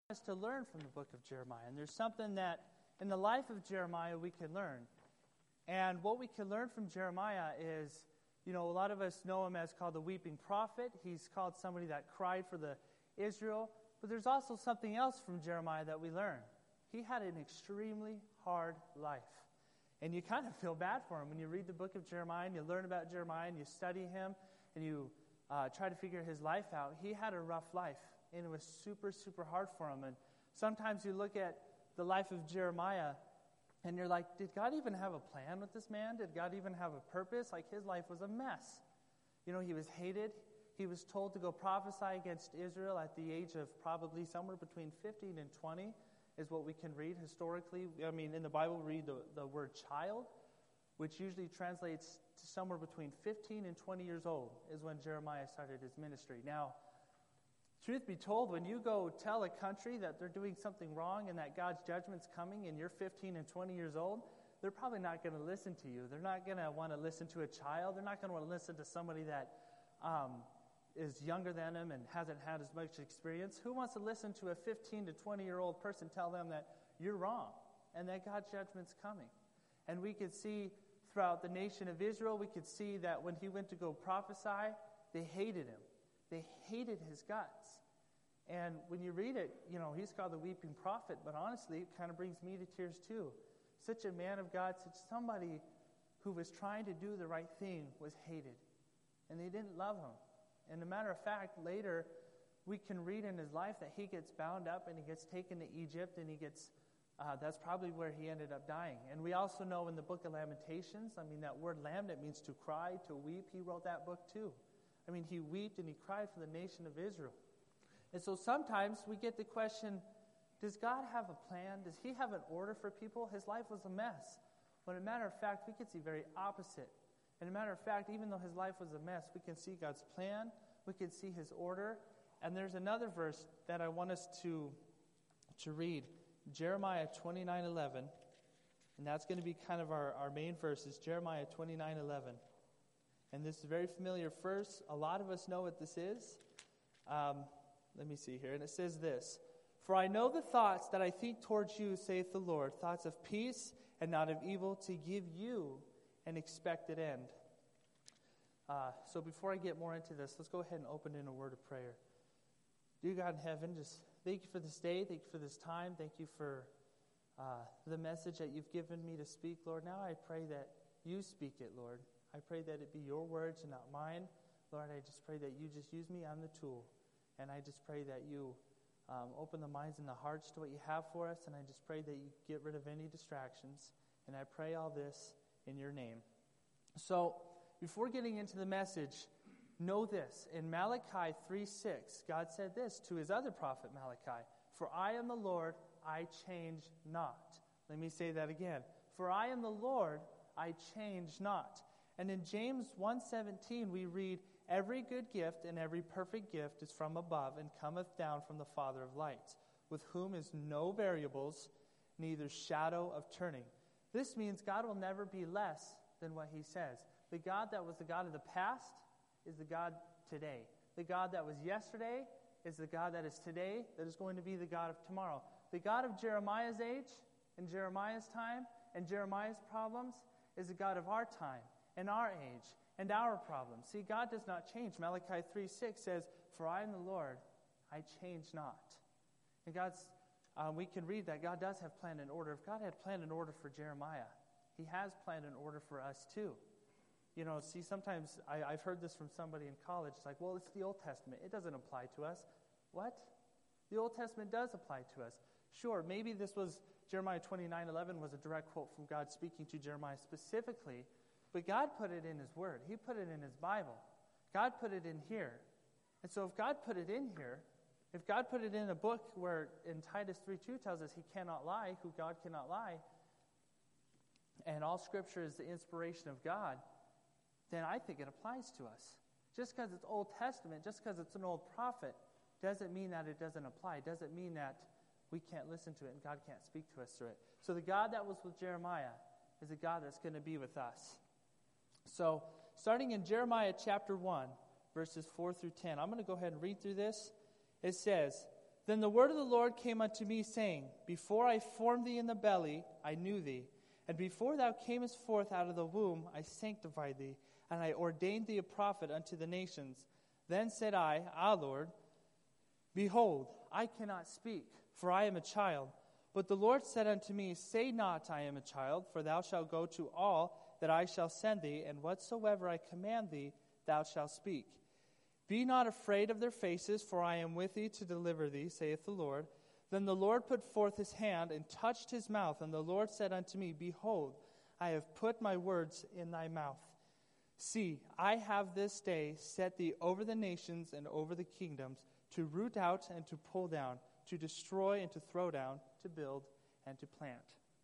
us to learn from the book of Jeremiah. And there's something that in the life of Jeremiah we can learn. And what we can learn from Jeremiah is, a lot of us know him as called the weeping prophet. He's called somebody that cried for the Israel. But there's also something else from Jeremiah that we learn. He had an extremely hard life. And you kind of feel bad for him when you read the book of Jeremiah and you learn about Jeremiah and you study him and you try to figure his life out. He had a rough life. And it was super, super hard for him. And sometimes you look at the life of Jeremiah and you're like, did God even have a plan with this man? Did God even have a purpose? Like, his life was a mess. He was hated. He was told to go prophesy against Israel at the age of probably somewhere between 15 and 20 is what we can read historically. In the Bible, we read the word child, which usually translates to somewhere between 15 and 20 years old is when Jeremiah started his ministry. Now, truth be told, when you go tell a country that they're doing something wrong and that God's judgment's coming and you're 15 and 20 years old, they're probably not going to listen to you. They're not going to want to listen to a child. They're not going to want to listen to somebody that is younger than them and hasn't had as much experience. Who wants to listen to a 15 to 20-year-old person tell them that you're wrong and that God's judgment's coming? And we could see throughout the nation of Israel, we could see that when he went to go prophesy, they hated him. They hated his guts. And when you read it, he's called the weeping prophet, but honestly, it kind of brings me to tears too. Such a man of God, such somebody who was trying to do the right thing was hated. And they didn't love him. And a matter of fact, later, we can read in his life that he gets bound up and he gets taken to Egypt and he gets, that's probably where he ended up dying. And we also know in the book of Lamentations, that word lamb, that means to cry, to weep, he wrote that book too. He wept and he cried for the nation of Israel. And so sometimes we get the question, does God have a plan? Does he have an order for people? His life was a mess. But as a matter of fact, we could see very opposite. And as a matter of fact, even though his life was a mess, we can see God's plan. We can see his order. And there's another verse that I want us to read. Jeremiah 29:11. And that's going to be kind of our main verse, is Jeremiah 29:11. And this is a very familiar verse. A lot of us know what this is. Let me see here. And it says this: "For I know the thoughts that I think towards you, saith the Lord, thoughts of peace and not of evil, to give you an expected end." So before I get more into this, let's go ahead and open in a word of prayer. Dear God in heaven, just thank you for this day. Thank you for this time. Thank you for the message that you've given me to speak, Lord. Now I pray that you speak it, Lord. I pray that it be your words and not mine. Lord, I just pray that you just use me. I'm the tool. And I just pray that you open the minds and the hearts to what you have for us. And I just pray that you get rid of any distractions. And I pray all this in your name. So, before getting into the message, know this. In Malachi 3:6, God said this to his other prophet Malachi: "For I am the Lord, I change not." Let me say that again. "For I am the Lord, I change not." And in James 1:17 we read, "Every good gift and every perfect gift is from above and cometh down from the Father of lights, with whom is no variables, neither shadow of turning." This means God will never be less than what he says. The God that was the God of the past is the God today. The God that was yesterday is the God that is today, that is going to be the God of tomorrow. The God of Jeremiah's age and Jeremiah's time and Jeremiah's problems is the God of our time and our age and our problems. See, God does not change. Malachi 3:6 says, "For I am the Lord, I change not." And we can read that God does have plan and order. If God had planned and order for Jeremiah, he has planned and order for us too. Sometimes I've heard this from somebody in college. It's like, well, it's the Old Testament. It doesn't apply to us. What? The Old Testament does apply to us. Sure, maybe this was Jeremiah 29:11 was a direct quote from God speaking to Jeremiah specifically, but God put it in his word. He put it in his Bible. God put it in here. And so if God put it in here, if God put it in a book where in Titus 3:2 tells us he cannot lie, who God cannot lie, and all Scripture is the inspiration of God, then I think it applies to us. Just because it's Old Testament, just because it's an old prophet, doesn't mean that it doesn't apply. Doesn't mean that we can't listen to it and God can't speak to us through it. So the God that was with Jeremiah is a God that's going to be with us. So, starting in Jeremiah chapter 1, verses 4 through 10, I'm going to go ahead and read through this. It says, Then the word of the Lord came unto me, saying, Before I formed thee in the belly, I knew thee. And before thou camest forth out of the womb, I sanctified thee, and I ordained thee a prophet unto the nations. Then said I, Ah, Lord, behold, I cannot speak, for I am a child. But the Lord said unto me, Say not, I am a child, for thou shalt go to all that I shall send thee, and whatsoever I command thee, thou shalt speak. Be not afraid of their faces, for I am with thee to deliver thee, saith the Lord. Then the Lord put forth his hand and touched his mouth, and the Lord said unto me, Behold, I have put my words in thy mouth. See, I have this day set thee over the nations and over the kingdoms, to root out and to pull down, to destroy and to throw down, to build and to plant.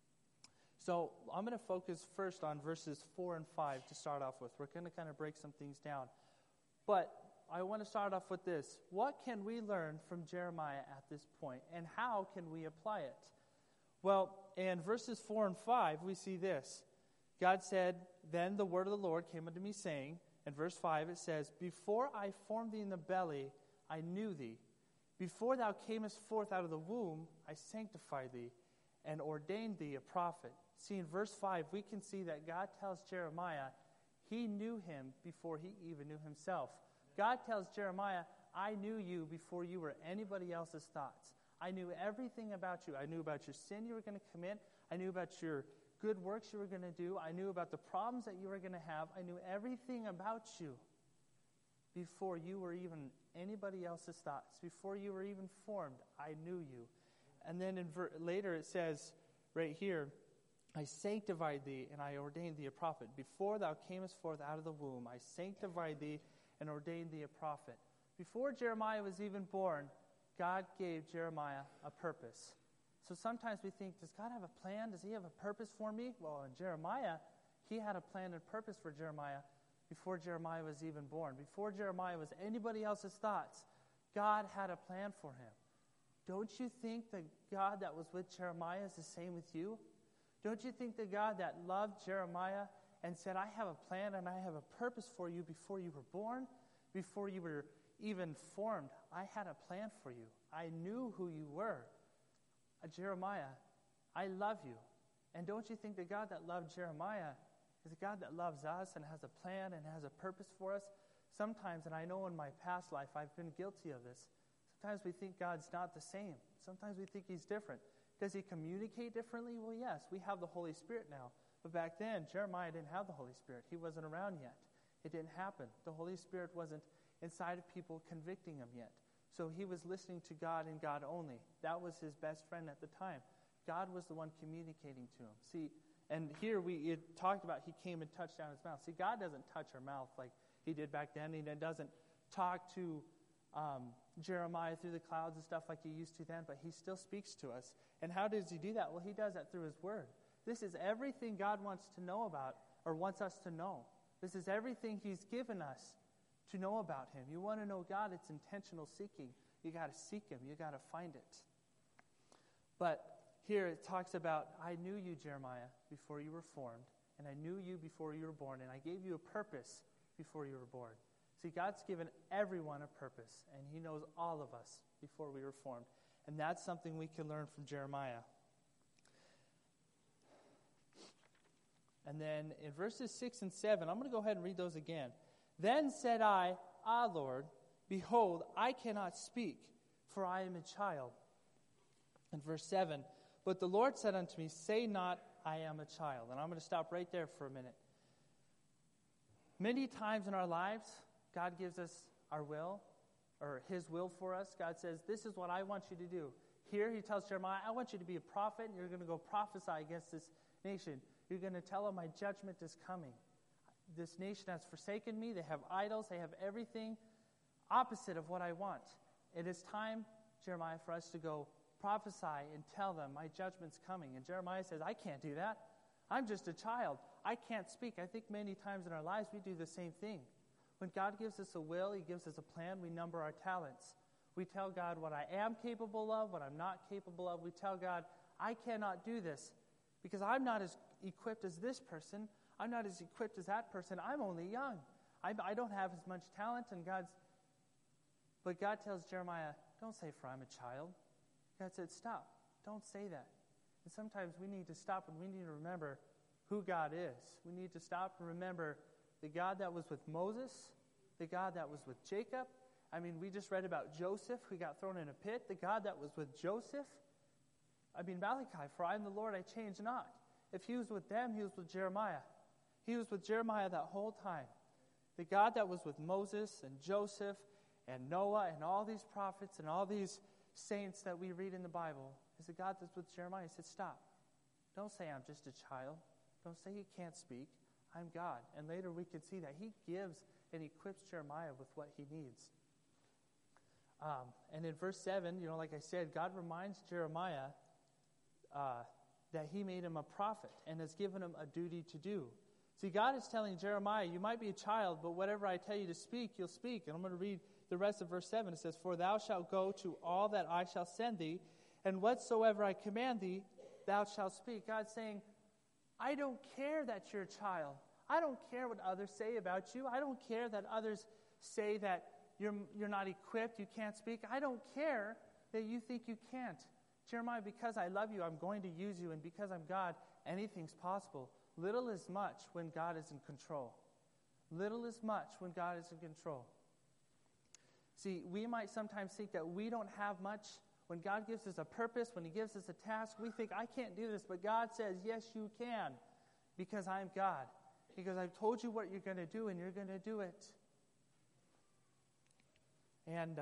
So I'm going to focus first on verses 4 and 5 to start off with. We're going to kind of break some things down. But I want to start off with this. What can we learn from Jeremiah at this point, and how can we apply it? Well, in verses 4 and 5, we see this. God said, Then the word of the Lord came unto me, saying, in verse 5 it says, Before I formed thee in the belly, I knew thee. Before thou camest forth out of the womb, I sanctified thee, and ordained thee a prophet. See, in verse 5, we can see that God tells Jeremiah he knew him before he even knew himself. God tells Jeremiah, I knew you before you were anybody else's thoughts. I knew everything about you. I knew about your sin you were going to commit. I knew about your good works you were going to do. I knew about the problems that you were going to have. I knew everything about you before you were even anybody else's thoughts. Before you were even formed, I knew you. And then later it says, right here, I sanctified thee, and I ordained thee a prophet. Before thou camest forth out of the womb, I sanctified thee, and ordained thee a prophet. Before Jeremiah was even born, God gave Jeremiah a purpose. So sometimes we think, does God have a plan? Does he have a purpose for me? Well, in Jeremiah, he had a plan and purpose for Jeremiah before Jeremiah was even born. Before Jeremiah was anybody else's thoughts, God had a plan for him. Don't you think the God that was with Jeremiah is the same with you? Don't you think the God that loved Jeremiah and said, I have a plan and I have a purpose for you before you were born, before you were even formed, I had a plan for you. I knew who you were. Jeremiah, I love you. And don't you think the God that loved Jeremiah is a God that loves us and has a plan and has a purpose for us? Sometimes, and I know in my past life I've been guilty of this, sometimes we think God's not the same. Sometimes we think he's different. Does he communicate differently? Well, yes, we have the Holy Spirit now. But back then, Jeremiah didn't have the Holy Spirit. He wasn't around yet. It didn't happen. The Holy Spirit wasn't inside of people convicting him yet. So he was listening to God and God only. That was his best friend at the time. God was the one communicating to him. See, and here it talked about he came and touched down his mouth. See, God doesn't touch our mouth like he did back then. He doesn't talk to Jeremiah through the clouds and stuff like he used to then, but he still speaks to us. And how does he do that? Well, he does that through his word. This is everything God wants to know about, or wants us to know. This is everything he's given us to know about him. You want to know God, it's intentional seeking. You got to seek him. You got to find it. But here it talks about, I knew you, Jeremiah, before you were formed, and I knew you before you were born, and I gave you a purpose before you were born. See, God's given everyone a purpose, and he knows all of us before we were formed. And that's something we can learn from Jeremiah. And then in verses 6 and 7, I'm going to go ahead and read those again. Then said I, Ah, Lord, behold, I cannot speak, for I am a child. And verse 7, But the Lord said unto me, Say not, I am a child. And I'm going to stop right there for a minute. Many times in our lives, God gives us our will, or his will for us. God says, this is what I want you to do. Here he tells Jeremiah, I want you to be a prophet, and you're going to go prophesy against this nation. You're going to tell them my judgment is coming. This nation has forsaken me. They have idols. They have everything opposite of what I want. It is time, Jeremiah, for us to go prophesy and tell them my judgment's coming. And Jeremiah says, I can't do that. I'm just a child. I can't speak. I think many times in our lives we do the same thing. When God gives us a will, he gives us a plan, we number our talents. We tell God what I am capable of, what I'm not capable of. We tell God, I cannot do this because I'm not as equipped as this person. I'm not as equipped as that person. I'm only young. I don't have as much talent, and God's But God tells Jeremiah, don't say, for I'm a child. God said, stop. Don't say that. And sometimes we need to stop and we need to remember who God is. We need to stop and remember the God that was with Moses, the God that was with Jacob. I mean, we just read about Joseph who got thrown in a pit. The God that was with Joseph. I mean, Malachi, for I am the Lord, I change not. If he was with them, he was with Jeremiah. He was with Jeremiah that whole time. The God that was with Moses and Joseph and Noah and all these prophets and all these saints that we read in the Bible is the God that's with Jeremiah. He said, stop. Don't say I'm just a child. Don't say you can't speak. I'm God. And later we can see that he gives and equips Jeremiah with what he needs. And in verse 7, like I said, God reminds Jeremiah that he made him a prophet and has given him a duty to do. See, God is telling Jeremiah, you might be a child, but whatever I tell you to speak, you'll speak. And I'm going to read the rest of verse 7. It says, for thou shalt go to all that I shall send thee, and whatsoever I command thee, thou shalt speak. God's saying, I don't care that you're a child. I don't care what others say about you. I don't care that others say that you're not equipped, you can't speak. I don't care that you think you can't. Jeremiah, because I love you, I'm going to use you, and because I'm God, anything's possible. Little is much when God is in control. Little is much when God is in control. See, we might sometimes think that we don't have much. When God gives us a purpose, when he gives us a task, we think, I can't do this. But God says, yes, you can, because I'm God. Because I've told you what you're going to do, and you're going to do it. And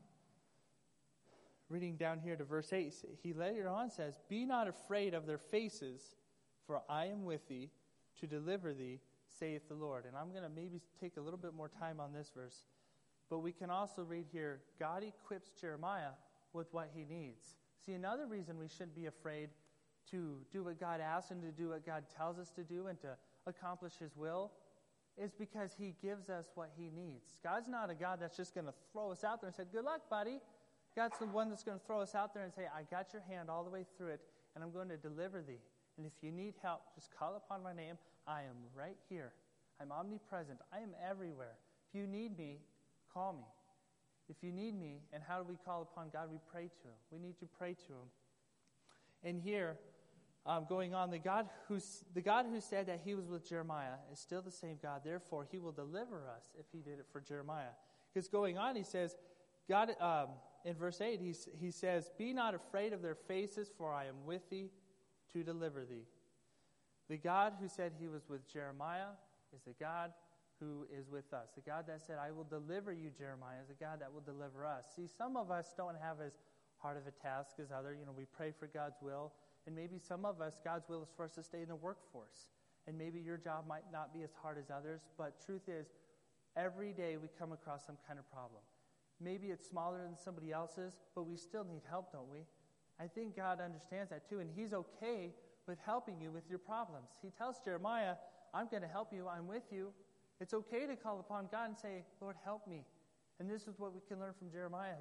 reading down here to verse 8, he later on says, be not afraid of their faces, for I am with thee to deliver thee, saith the Lord. And I'm going to maybe take a little bit more time on this verse. But we can also read here, God equips Jeremiah with what he needs. See, another reason we shouldn't be afraid to do what God asks and to do what God tells us to do and to accomplish his will is because he gives us what he needs. God's not a God that's just going to throw us out there and say, good luck, buddy. God's the one that's going to throw us out there and say, I got your hand all the way through it, and I'm going to deliver thee. And if you need help, just call upon my name. I am right here. I'm omnipresent. I am everywhere. If you need me, call me. If you need me, and how do we call upon God? We pray to him. We need to pray to him. And here, going on, the God who said that he was with Jeremiah is still the same God. Therefore, he will deliver us if he did it for Jeremiah. Because going on, he says, God, in verse 8, he says, be not afraid of their faces, for I am with thee to deliver thee. The God who said he was with Jeremiah is the God who is with us. The God that said, I will deliver you, Jeremiah, is the God that will deliver us. See, some of us don't have as hard of a task as others. We pray for God's will. And maybe some of us, God's will is for us to stay in the workforce. And maybe your job might not be as hard as others. But truth is, every day we come across some kind of problem. Maybe it's smaller than somebody else's, but we still need help, don't we? I think God understands that too, and he's okay with helping you with your problems. He tells Jeremiah, I'm going to help you, I'm with you. It's okay to call upon God and say, Lord, help me. And this is what we can learn from Jeremiah.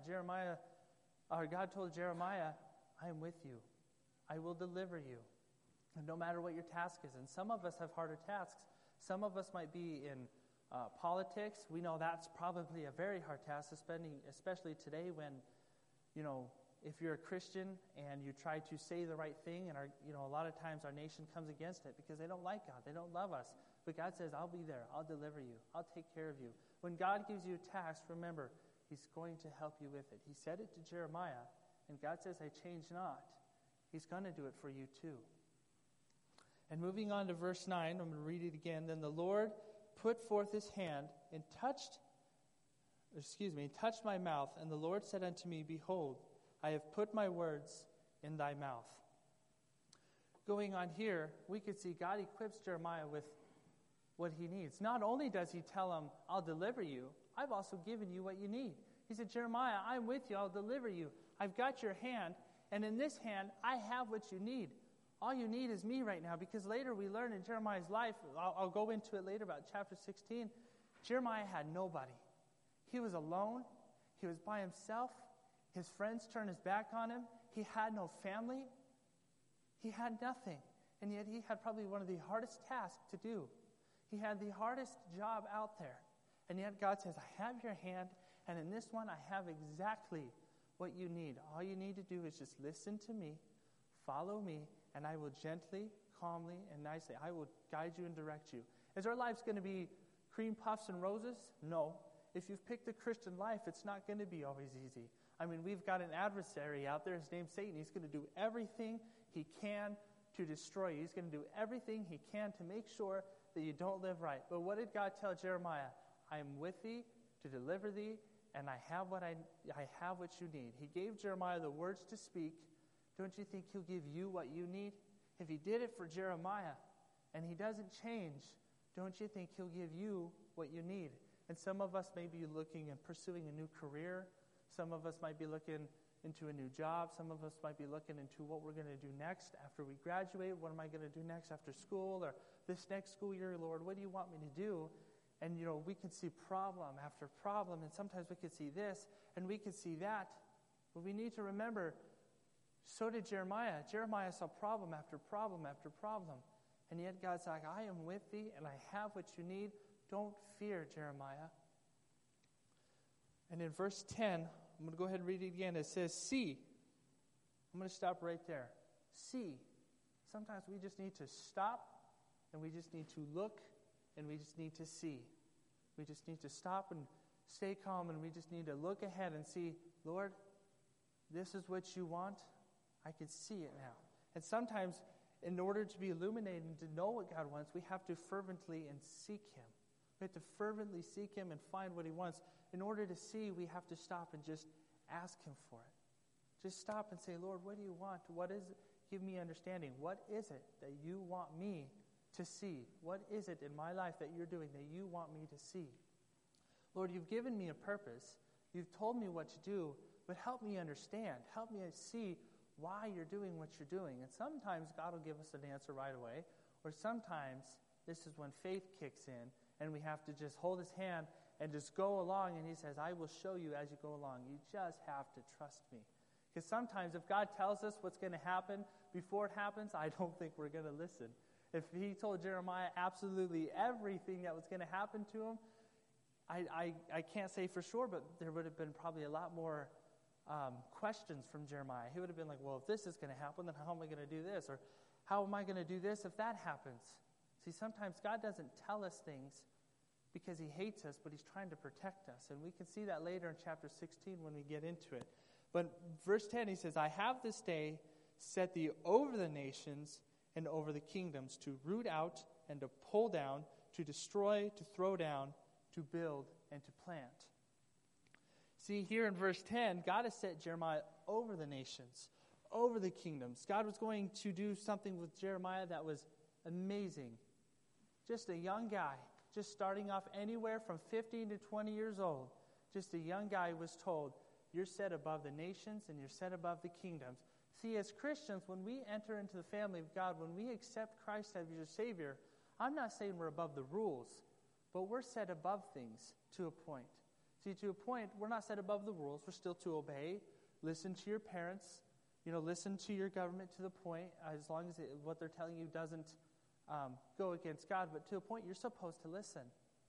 God told Jeremiah, I am with you. I will deliver you. And no matter what your task is. And some of us have harder tasks. Some of us might be in politics. We know that's probably a very hard task, especially today when, if you're a Christian and you try to say the right thing, and a lot of times our nation comes against it because they don't like God, they don't love us. But God says, I'll be there, I'll deliver you, I'll take care of you. When God gives you a task, remember, he's going to help you with it. He said it to Jeremiah, and God says, I change not. He's going to do it for you too. And moving on to verse 9, I'm going to read it again. Then the Lord put forth his hand and touched my mouth, and the Lord said unto me, behold, I have put my words in thy mouth. Going on here, we could see God equips Jeremiah with what he needs. Not only does he tell him, I'll deliver you, I've also given you what you need. He said, Jeremiah, I'm with you, I'll deliver you. I've got your hand, and in this hand, I have what you need. All you need is me right now, because later we learn in Jeremiah's life, I'll go into it later about chapter 16, Jeremiah had nobody. He was alone. He was by himself. His friends turned his back on him. He had no family. He had nothing. And yet he had probably one of the hardest tasks to do. He had the hardest job out there. And yet God says, I have your hand, And in this one, I have exactly what you need. All you need to do is just listen to me, follow me, and I will gently, calmly, and nicely, I will guide you and direct you. Is our lives going to be cream puffs and roses? No. If you've picked the Christian life, it's not going to be always easy. I mean, we've got an adversary out there. His name's Satan. He's going to do everything he can to destroy you. He's going to do everything he can to make sure that you don't live right. But what did God tell Jeremiah? I am with thee to deliver thee, and I have what you need. He gave Jeremiah the words to speak. Don't you think he'll give you what you need? If he did it for Jeremiah and he doesn't change, don't you think he'll give you what you need? And some of us may be looking and pursuing a new career. Some of us might be looking into a new job. Some of us might be looking into what we're going to do next after we graduate. What am I going to do next after school or this next school year, Lord? What do you want me to do? And, we can see problem after problem, and sometimes we can see this, and we can see that. But we need to remember, so did Jeremiah. Jeremiah saw problem after problem after problem. And yet God's like, I am with thee, and I have what you need. Don't fear, Jeremiah. And in verse 10, I'm going to go ahead and read it again. It says, see. I'm going to stop right there. See. Sometimes we just need to stop, and we just need to look, and we just need to see. We just need to stop and stay calm, and we just need to look ahead and see, Lord, this is what you want. I can see it now. And sometimes, in order to be illuminated and to know what God wants, we have to fervently and seek Him. We have to fervently seek Him and find what He wants. In order to see, we have to stop and just ask Him for it. Just stop and say, Lord, what do you want? What is it? Give me understanding. What is it that you want me to see? What is it in my life that you're doing that you want me to see? Lord, you've given me a purpose. You've told me what to do, but help me understand. Help me see why you're doing what you're doing. And sometimes God will give us an answer right away, or sometimes this is when faith kicks in, and we have to just hold His hand and just go along, and He says, I will show you as you go along. You just have to trust me. Because sometimes if God tells us what's going to happen before it happens, I don't think we're going to listen. If He told Jeremiah absolutely everything that was going to happen to him, I can't say for sure, but there would have been probably a lot more questions from Jeremiah. He would have been like, well, if this is going to happen, then how am I going to do this? Or how am I going to do this if that happens? See, sometimes God doesn't tell us things because He hates us, but He's trying to protect us. And we can see that later in chapter 16 when we get into it. But verse 10, He says, I have this day set thee over the nations and over the kingdoms, to root out and to pull down, to destroy, to throw down, to build, and to plant. See, here in verse 10, God has set Jeremiah over the nations, over the kingdoms. God was going to do something with Jeremiah that was amazing. Just a young guy, just starting off anywhere from 15 to 20 years old. Just a young guy was told, you're set above the nations and you're set above the kingdoms. See, as Christians, when we enter into the family of God, when we accept Christ as your Savior, I'm not saying we're above the rules, but we're set above things to a point. See, to a point, we're not set above the rules. We're still to obey, listen to your parents, listen to your government to the point, as long as what they're telling you doesn't go against God. But to a point, you're supposed to listen.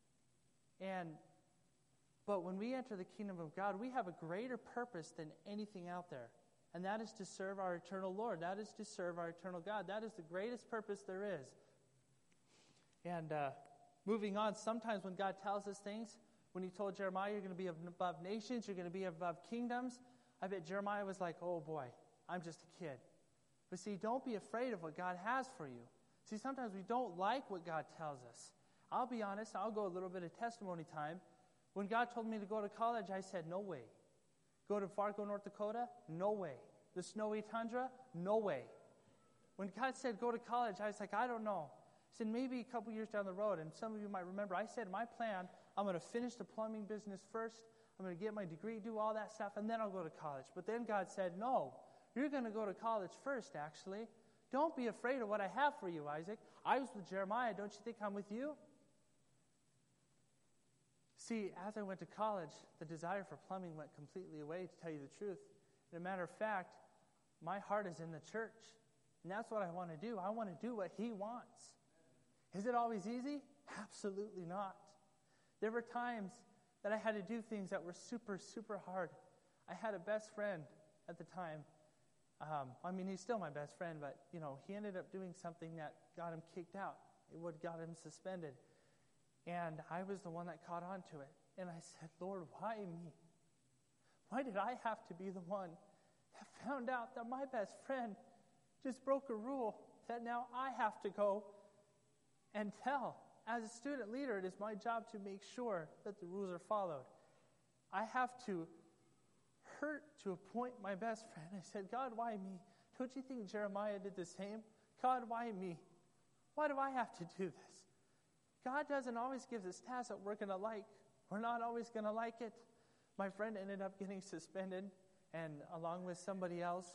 But when we enter the kingdom of God, we have a greater purpose than anything out there. And that is to serve our eternal Lord. That is to serve our eternal God. That is the greatest purpose there is. And moving on, sometimes when God tells us things, when He told Jeremiah, you're going to be above nations, you're going to be above kingdoms, I bet Jeremiah was like, oh boy, I'm just a kid. But see, don't be afraid of what God has for you. See, sometimes we don't like what God tells us. I'll be honest, I'll go a little bit of testimony time. When God told me to go to college, I said, no way. Go to Fargo, North Dakota? No way. The snowy tundra? No way. When God said go to college, I was like, I don't know. He said maybe a couple years down the road, and some of you might remember, I said my plan, I'm going to finish the plumbing business first, I'm going to get my degree, do all that stuff, and then I'll go to college. But then God said, no, you're going to go to college first, actually. Don't be afraid of what I have for you, Isaac. I was with Jeremiah. Don't you think I'm with you? See, as I went to college, the desire for plumbing went completely away, to tell you the truth. As a matter of fact, my heart is in the church. And that's what I want to do. I want to do what He wants. Is it always easy? Absolutely not. There were times that I had to do things that were super, super hard. I had a best friend at the time. He's still my best friend, but, he ended up doing something that got him kicked out. It would got him suspended. And I was the one that caught on to it. And I said, Lord, why me? Why did I have to be the one that found out that my best friend just broke a rule that now I have to go and tell? As a student leader, it is my job to make sure that the rules are followed. I have to hurt to appoint my best friend. I said, God, why me? Don't you think Jeremiah did the same? God, why me? Why do I have to do this? God doesn't always give us tasks that we're going to like. We're not always going to like it. My friend ended up getting suspended, and along with somebody else.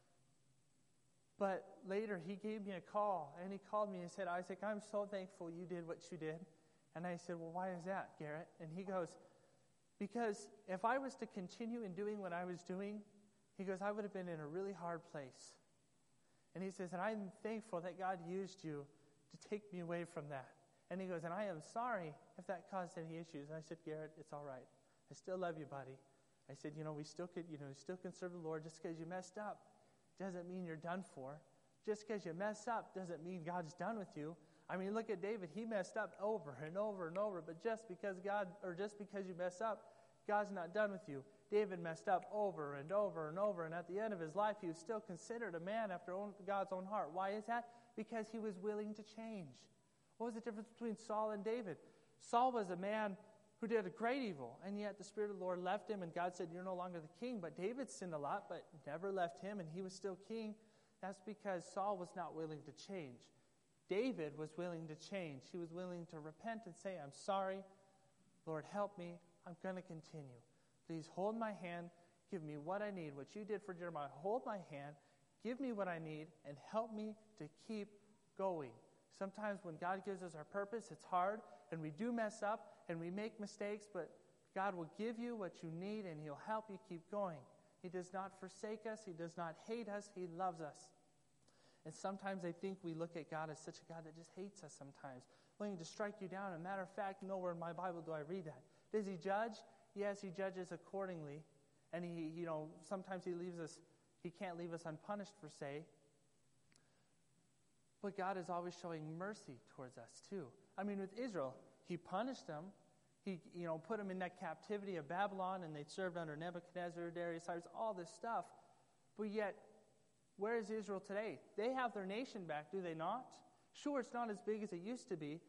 But later, he gave me a call, and he called me and said, Isaac, I'm so thankful you did what you did. And I said, well, why is that, Garrett? And he goes, because if I was to continue in doing what I was doing, he goes, I would have been in a really hard place. And he says, and I'm thankful that God used you to take me away from that. And he goes, and I am sorry if that caused any issues. And I said, Garrett, it's all right. I still love you, buddy. I said, we still can serve the Lord. Just because you messed up doesn't mean you're done for. Just because you mess up doesn't mean God's done with you. Look at David. He messed up over and over and over. But just because you mess up, God's not done with you. David messed up over and over and over. And at the end of his life, he was still considered a man after God's own heart. Why is that? Because he was willing to change. What was the difference between Saul and David? Saul was a man who did a great evil, and yet the Spirit of the Lord left him, and God said, you're no longer the king. But David sinned a lot, but never left him, and he was still king. That's because Saul was not willing to change. David was willing to change. He was willing to repent and say, I'm sorry. Lord, help me. I'm going to continue. Please hold my hand. Give me what I need. What you did for Jeremiah, hold my hand. Give me what I need, and help me to keep going. Sometimes when God gives us our purpose, it's hard, and we do mess up, and we make mistakes, but God will give you what you need, and He'll help you keep going. He does not forsake us. He does not hate us. He loves us. And sometimes I think we look at God as such a God that just hates us sometimes, willing to strike you down. As a matter of fact, nowhere in my Bible do I read that. Does He judge? Yes, He judges accordingly. And sometimes He can't leave us unpunished per se. But God is always showing mercy towards us too. With Israel, He punished them. He, put them in that captivity of Babylon, and they served under Nebuchadnezzar, Darius, Cyrus, all this stuff. But yet, where is Israel today? They have their nation back, do they not? Sure, it's not as big as it used to be,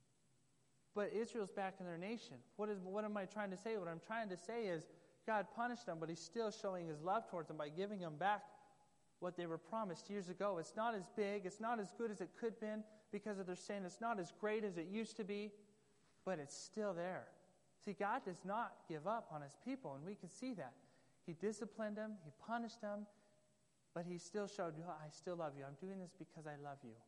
but Israel's back in their nation. What am I trying to say? What I'm trying to say is God punished them, but He's still showing His love towards them by giving them back what they were promised years ago. It's not as big, it's not as good as it could have been because of their sin. It's not as great as it used to be, but it's still there. See, God does not give up on His people, and we can see that. He disciplined them, He punished them, but He still showed, I still love you. I'm doing this because I love you.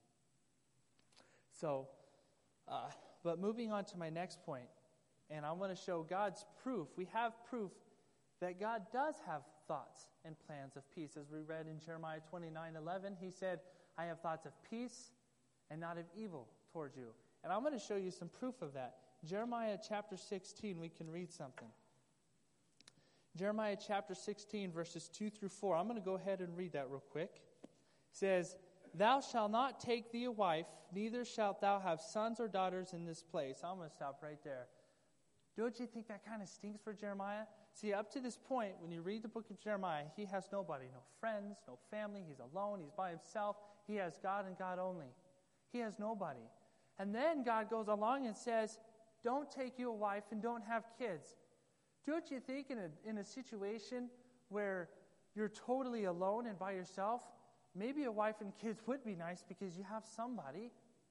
So, but moving on to my next point, and I want to show God's proof. We have proof that God does have thoughts and plans of peace. As we read in Jeremiah 29:11, He said, I have thoughts of peace and not of evil towards you. And I'm going to show you some proof of that. Jeremiah chapter 16, we can read something. Jeremiah chapter 16, verses 2 through 4. I'm going to go ahead and read that real quick. It says, Thou shalt not take thee a wife, neither shalt thou have sons or daughters in this place. I'm going to stop right there. Don't you think that kind of stinks for Jeremiah? See, up to this point, when you read the book of Jeremiah, he has nobody, no friends, no family. He's alone. He's by himself. He has God and God only. He has nobody. And then God goes along and says, don't take you a wife and don't have kids. Don't you think in a situation where you're totally alone and by yourself, maybe a wife and kids would be nice because you have somebody?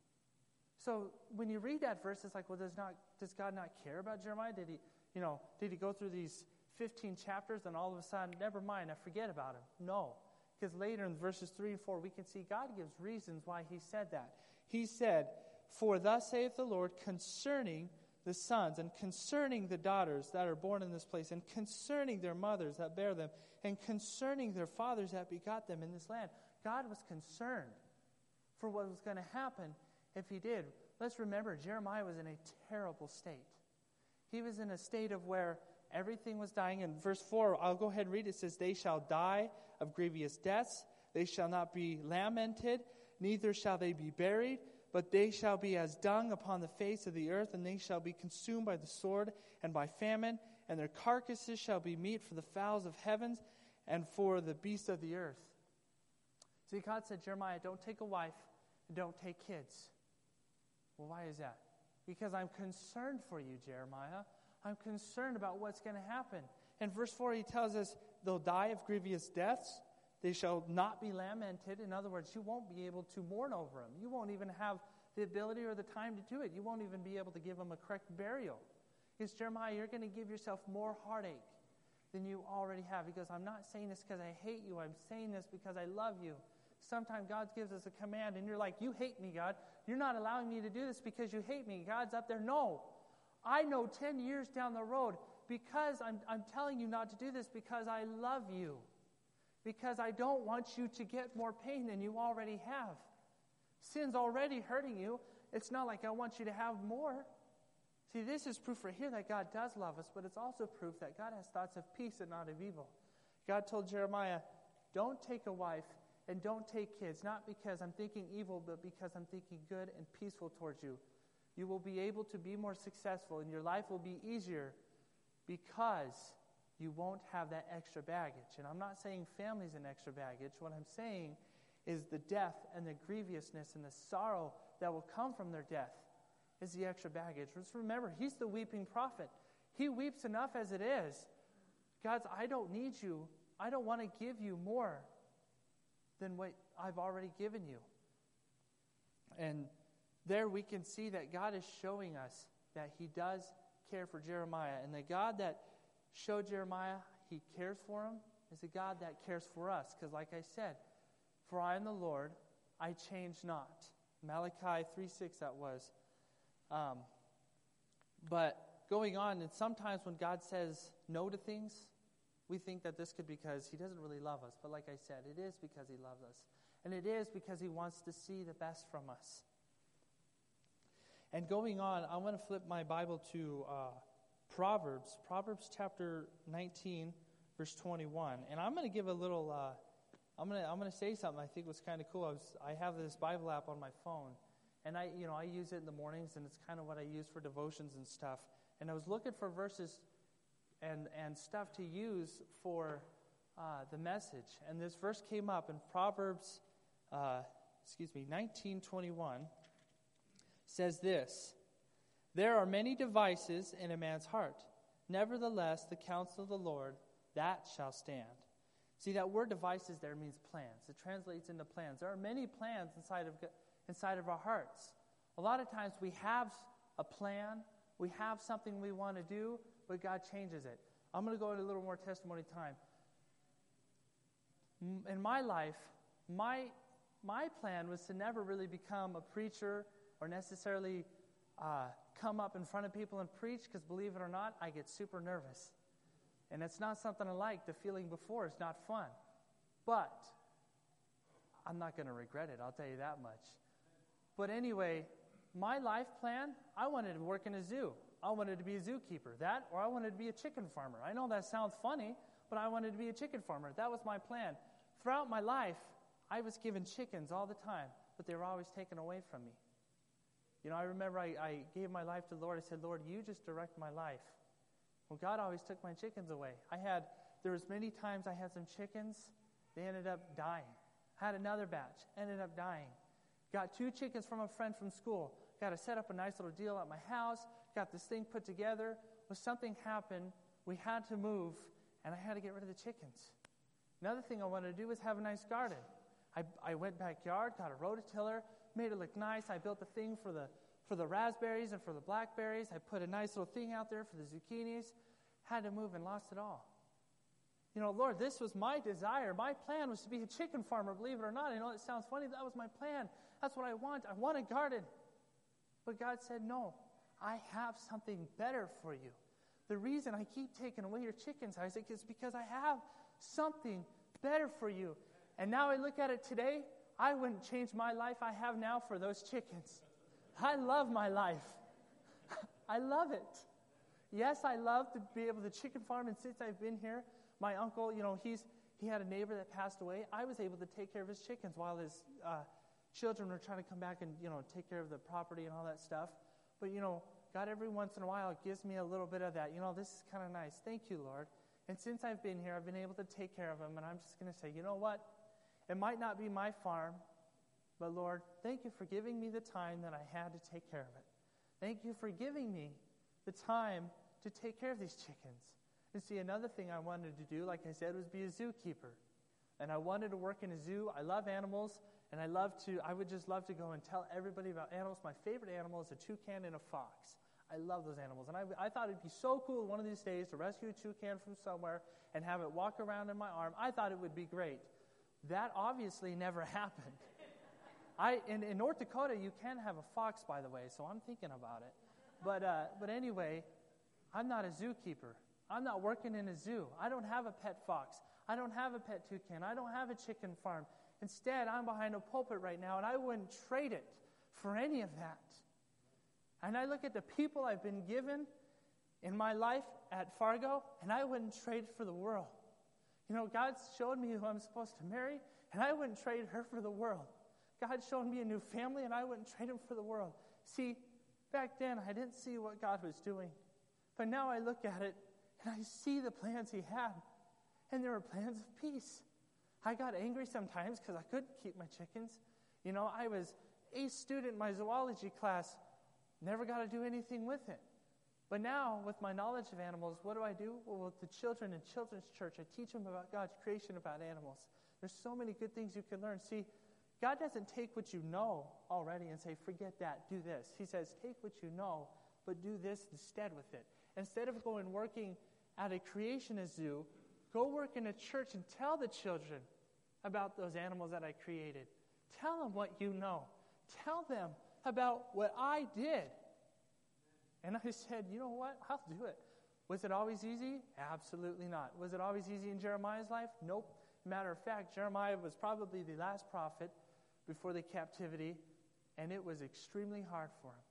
So when you read that verse, it's like, well, does God not care about Jeremiah? Did he go through these 15 chapters and all of a sudden, never mind, I forget about him? No. Because later in verses 3 and 4, we can see God gives reasons why He said that. He said, For thus saith the Lord concerning the sons, and concerning the daughters that are born in this place, and concerning their mothers that bear them, and concerning their fathers that begot them in this land. God was concerned for what was going to happen if He did. Let's remember, Jeremiah was in a terrible state. He was in a state of where everything was dying. In verse 4, I'll go ahead and read it. It says, they shall die of grievous deaths. They shall not be lamented, neither shall they be buried, but they shall be as dung upon the face of the earth, and they shall be consumed by the sword and by famine, and their carcasses shall be meat for the fowls of heavens and for the beasts of the earth. See, God said, Jeremiah, don't take a wife and don't take kids. Well, why is that? Because I'm concerned for you, Jeremiah. I'm concerned about what's going to happen. In verse 4, he tells us, they'll die of grievous deaths. They shall not be lamented. In other words, you won't be able to mourn over them. You won't even have the ability or the time to do it. You won't even be able to give them a correct burial. Because, Jeremiah, you're going to give yourself more heartache than you already have. He goes, I'm not saying this because I hate you. I'm saying this because I love you. Sometimes God gives us a command, and you're like, you hate me, God. You're not allowing me to do this because you hate me. God's up there. No. I know 10 years down the road, because I'm telling you not to do this because I love you. Because I don't want you to get more pain than you already have. Sin's already hurting you. It's not like I want you to have more. See, this is proof right here that God does love us, but it's also proof that God has thoughts of peace and not of evil. God told Jeremiah, don't take a wife and don't take kids, not because I'm thinking evil, but because I'm thinking good and peaceful towards you. You will be able to be more successful, and your life will be easier because you won't have that extra baggage. And I'm not saying family's an extra baggage. What I'm saying is the death and the grievousness and the sorrow that will come from their death is the extra baggage. Just remember, he's the weeping prophet. He weeps enough as it is. God's, I don't need you. I don't want to give you more than what I've already given you. And there we can see that God is showing us that he does care for Jeremiah. And the God that showed Jeremiah he cares for him is a God that cares for us. Because like I said, for I am the Lord, I change not. Malachi 3:6 that was. But going on, and sometimes when God says no to things, we think that this could be because he doesn't really love us. But like I said, it is because he loves us. And it is because he wants to see the best from us. And going on, I want to flip my Bible to Proverbs chapter 19, verse 21. And I'm going to give a little, I'm going to say something I think was kind of cool. I have this Bible app on my phone. And I use it in the mornings, and it's kind of what I use for devotions and stuff. And I was looking for verses and stuff to use for the message. And this verse came up in Proverbs, 19:21. Says this, there are many devices in a man's heart. Nevertheless, the counsel of the Lord, that shall stand. See, that word devices there means plans. It translates into plans. There are many plans inside of our hearts. A lot of times we have a plan, we have something we want to do, but God changes it. I'm going to go into a little more testimony time. In my life, my plan was to never really become a preacher or necessarily come up in front of people and preach, because believe it or not, I get super nervous. And it's not something I like. The feeling before is not fun. But I'm not going to regret it, I'll tell you that much. But anyway, my life plan, I wanted to work in a zoo. I wanted to be a zookeeper. That, or I wanted to be a chicken farmer. I know that sounds funny, but I wanted to be a chicken farmer. That was my plan. Throughout my life, I was given chickens all the time, but they were always taken away from me. I remember I gave my life to the Lord. I said, Lord, you just direct my life. Well, God always took my chickens away. There was many times I had some chickens, they ended up dying. Had another batch, ended up dying. Got 2 chickens from a friend from school. Got to set up a nice little deal at my house. Got this thing put together. Well, something happened. We had to move, and I had to get rid of the chickens. Another thing I wanted to do was have a nice garden. I went backyard, got a rototiller, made it look nice. I built a thing for the raspberries and for the blackberries. I put a nice little thing out there for the zucchinis. Had to move and lost it all. Lord, this was my desire. My plan was to be a chicken farmer, believe it or not. I know it sounds funny. That was my plan. That's what I want. I want a garden. But God said, no, I have something better for you. The reason I keep taking away your chickens, Isaac, is because I have something better for you. And now I look at it today, I wouldn't change my life I have now for those chickens. I love my life. I love it. Yes, I love to be able to chicken farm, and since I've been here, my uncle, he had a neighbor that passed away. I was able to take care of his chickens while his children were trying to come back and, take care of the property and all that stuff. But, God every once in a while gives me a little bit of that. This is kind of nice. Thank you, Lord. And since I've been here, I've been able to take care of them, and I'm just going to say, you know what? It might not be my farm, but Lord, thank you for giving me the time that I had to take care of it. Thank you for giving me the time to take care of these chickens. And see, another thing I wanted to do, like I said, was be a zookeeper. And I wanted to work in a zoo. I love animals, and I would just love to go and tell everybody about animals. My favorite animal is a toucan and a fox. I love those animals. And I thought it'd be so cool one of these days to rescue a toucan from somewhere and have it walk around in my arm. I thought it would be great. That obviously never happened. In North Dakota, you can have a fox, by the way, so I'm thinking about it. But anyway, I'm not a zookeeper. I'm not working in a zoo. I don't have a pet fox. I don't have a pet toucan. I don't have a chicken farm. Instead, I'm behind a pulpit right now, and I wouldn't trade it for any of that. And I look at the people I've been given in my life at Fargo, and I wouldn't trade for the world. God's showed me who I'm supposed to marry, and I wouldn't trade her for the world. God showed me a new family, and I wouldn't trade him for the world. See, back then, I didn't see what God was doing. But now I look at it, and I see the plans he had. And there were plans of peace. I got angry sometimes because I couldn't keep my chickens. I was a student in my zoology class, never got to do anything with it. But now, with my knowledge of animals, what do? Well, with the children in children's church, I teach them about God's creation, about animals. There's so many good things you can learn. See, God doesn't take what you know already and say, forget that, do this. He says, take what you know, but do this instead with it. Instead of going working at a creationist zoo, go work in a church and tell the children about those animals that I created. Tell them what you know. Tell them about what I did. And I said, you know what? I'll do it. Was it always easy? Absolutely not. Was it always easy in Jeremiah's life? Nope. Matter of fact, Jeremiah was probably the last prophet before the captivity, and it was extremely hard for him.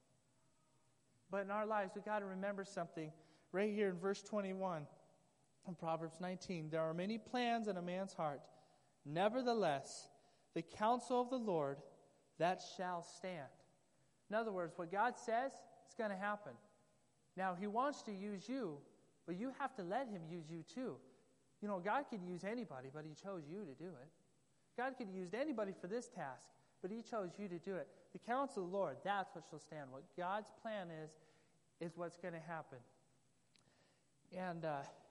But in our lives, we've got to remember something. Right here in verse 21 in Proverbs 19, there are many plans in a man's heart. Nevertheless, the counsel of the Lord, that shall stand. In other words, what God says is going to happen. Now, he wants to use you, but you have to let him use you too. God could use anybody, but he chose you to do it. God could use anybody for this task, but he chose you to do it. The counsel of the Lord, that's what shall stand. What God's plan is what's going to happen. And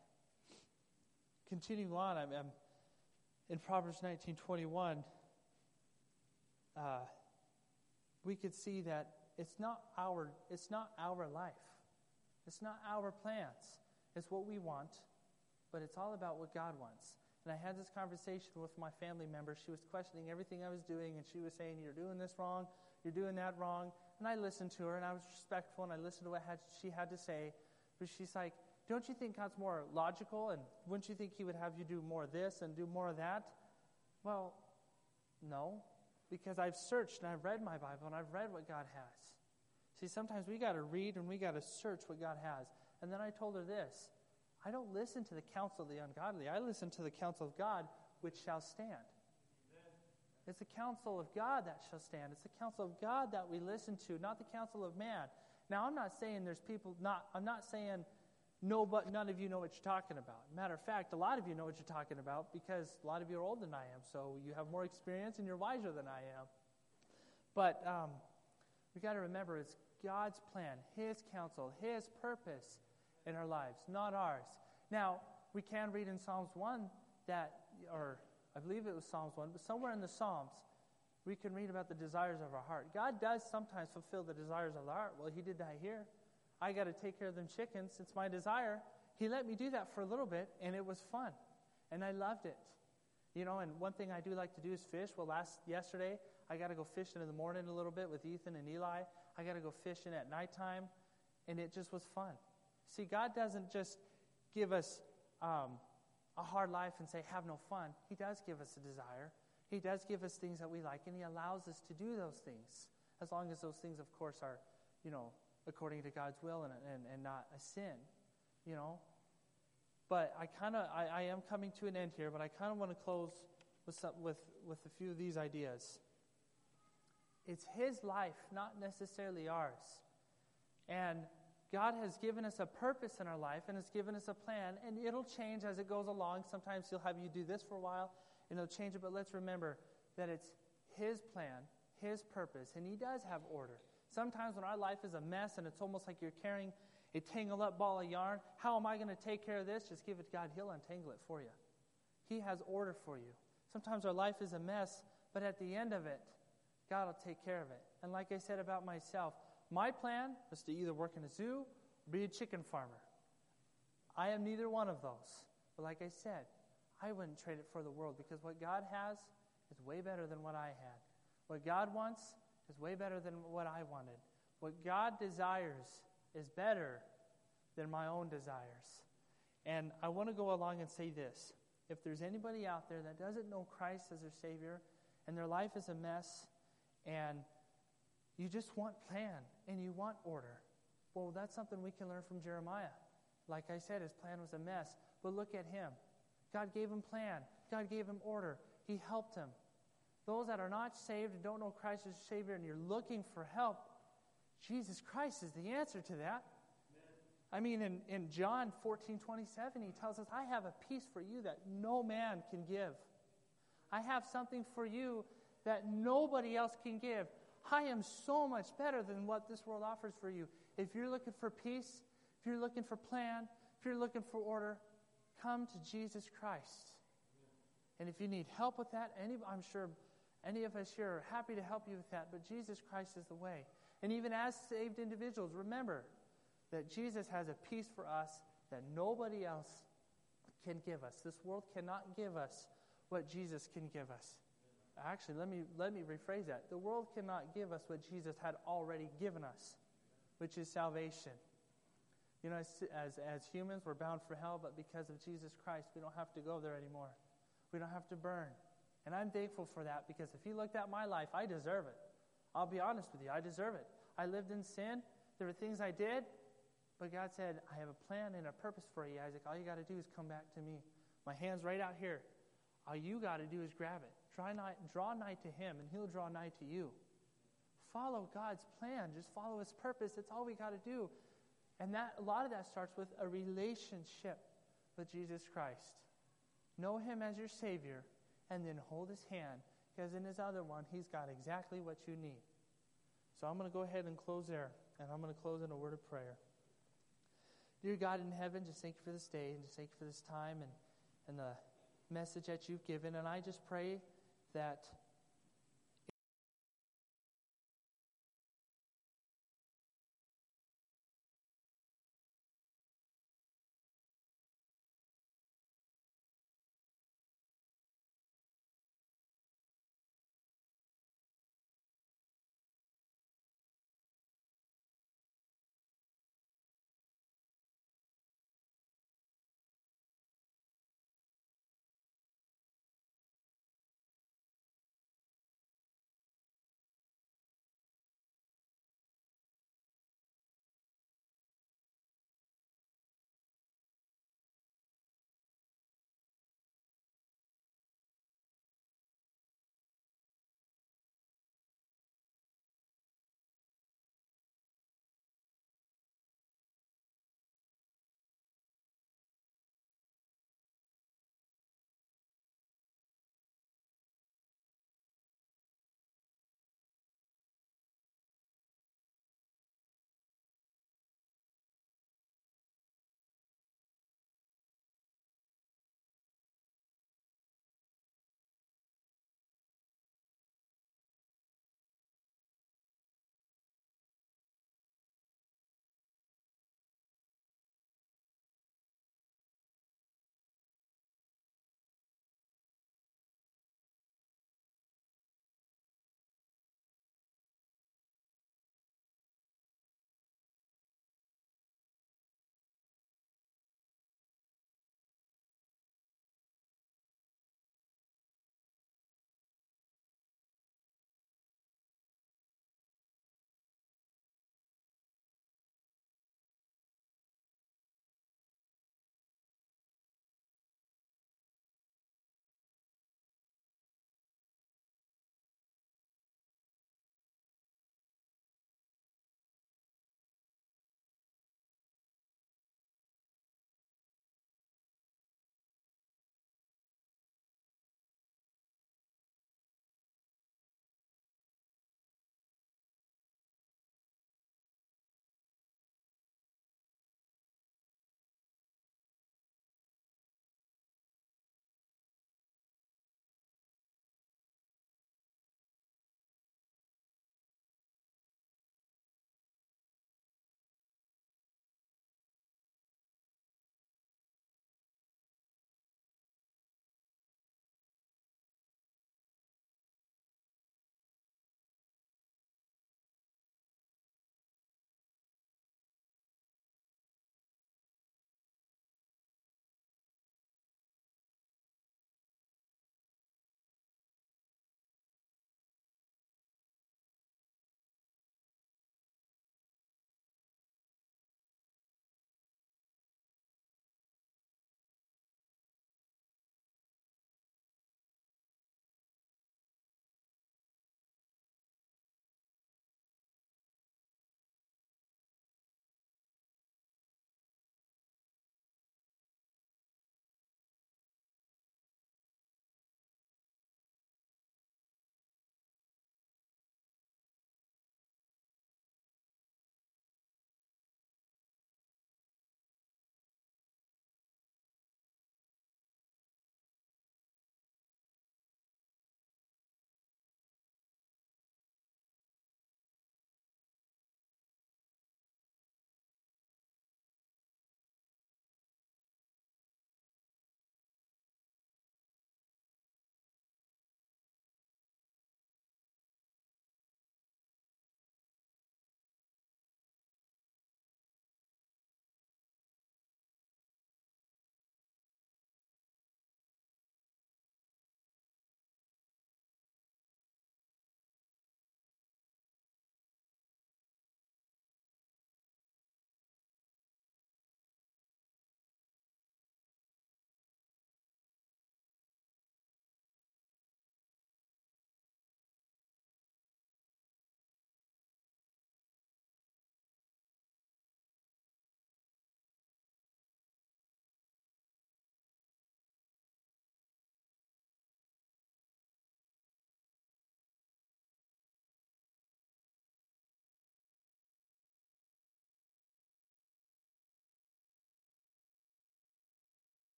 continuing on, I'm in Proverbs 19:21. We could see that it's not our life. It's not our plans. It's what we want, but it's all about what God wants. And I had this conversation with my family member. She was questioning everything I was doing, and she was saying, you're doing this wrong, you're doing that wrong. And I listened to her, and I was respectful, and I listened to what she had to say. But she's like, don't you think God's more logical, and wouldn't you think he would have you do more of this and do more of that? Well, no, because I've searched, and I've read my Bible, and I've read what God has. See, sometimes we got to read, and we got to search what God has. And then I told her this. I don't listen to the counsel of the ungodly. I listen to the counsel of God, which shall stand. Amen. It's the counsel of God that shall stand. It's the counsel of God that we listen to, not the counsel of man. Now, I'm not saying I'm not saying but none of you know what you're talking about. Matter of fact, a lot of you know what you're talking about because a lot of you are older than I am, so you have more experience and you're wiser than I am. But we got to remember it's God's plan, his counsel, his purpose in our lives, not ours. Now, we can read in Psalms 1 or I believe it was Psalms 1, but somewhere in the Psalms, we can read about the desires of our heart. God does sometimes fulfill the desires of the heart. Well, he did that here. I got to take care of them chickens. It's my desire. He let me do that for a little bit, and it was fun, and I loved it. And one thing I do like to do is fish. Well, yesterday, I got to go fishing in the morning a little bit with Ethan and Eli. I got to go fishing at nighttime, and it just was fun. See, God doesn't just give us a hard life and say, have no fun. He does give us a desire. He does give us things that we like, and he allows us to do those things, as long as those things, of course, are, according to God's will and not a sin. But I am coming to an end here, but I kind of want to close with a few of these ideas. It's His life, not necessarily ours. And God has given us a purpose in our life and has given us a plan, and it'll change as it goes along. Sometimes He'll have you do this for a while, and He'll change it, but let's remember that it's His plan, His purpose, and He does have order. Sometimes when our life is a mess and it's almost like you're carrying a tangled up ball of yarn, how am I going to take care of this? Just give it to God. He'll untangle it for you. He has order for you. Sometimes our life is a mess, but at the end of it, God will take care of it. And like I said about myself, my plan was to either work in a zoo or be a chicken farmer. I am neither one of those. But like I said, I wouldn't trade it for the world, because what God has is way better than what I had. What God wants is way better than what I wanted. What God desires is better than my own desires. And I want to go along and say this. If there's anybody out there that doesn't know Christ as their Savior, and their life is a mess, and you just want plan, and you want order, well, that's something we can learn from Jeremiah. Like I said, his plan was a mess, but look at him. God gave him plan. God gave him order. He helped him. Those that are not saved and don't know Christ as Savior, and you're looking for help, Jesus Christ is the answer to that. I mean, in John 14:27, he tells us, I have a peace for you that no man can give. I have something for you that nobody else can give. I am so much better than what this world offers for you. If you're looking for peace, if you're looking for plan, if you're looking for order, come to Jesus Christ. And if you need help with that, I'm sure any of us here are happy to help you with that, but Jesus Christ is the way. And even as saved individuals, remember that Jesus has a peace for us that nobody else can give us. This world cannot give us what Jesus can give us. Actually, let me rephrase that. The world cannot give us what Jesus had already given us, which is salvation. You know, as humans, we're bound for hell, but because of Jesus Christ, we don't have to go there anymore. We don't have to burn. And I'm thankful for that, because if you looked at my life, I deserve it. I'll be honest with you, I deserve it. I lived in sin. There were things I did, but God said, I have a plan and a purpose for you, Isaac. All you got to do is come back to me. My hand's right out here. All you got to do is grab it. Draw nigh to Him, and He'll draw nigh to you. Follow God's plan. Just follow His purpose. That's all we got to do. And a lot of that starts with a relationship with Jesus Christ. Know Him as your Savior, and then hold His hand, because in His other one, He's got exactly what you need. So I'm going to go ahead and close there, and I'm going to close in a word of prayer. Dear God in heaven, just thank you for this day, and just thank you for this time and the message that you've given. And I just pray that